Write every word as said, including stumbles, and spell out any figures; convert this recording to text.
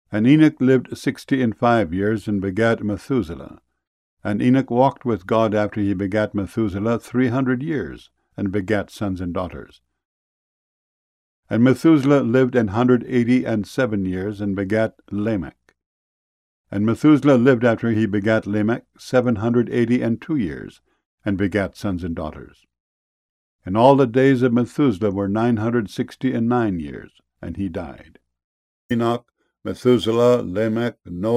And Enoch lived sixty and five years, and begat Methuselah. And Enoch walked with God after he begat Methuselah three hundred years, and begat sons and daughters. And Methuselah lived an hundred eighty and seven years, and begat Lamech. And Methuselah lived after he begat Lamech seven hundred eighty and two years, and begat sons and daughters. And all the days of Methuselah were nine hundred sixty and nine years, and he died. Enoch, Methuselah, Lamech, Noah,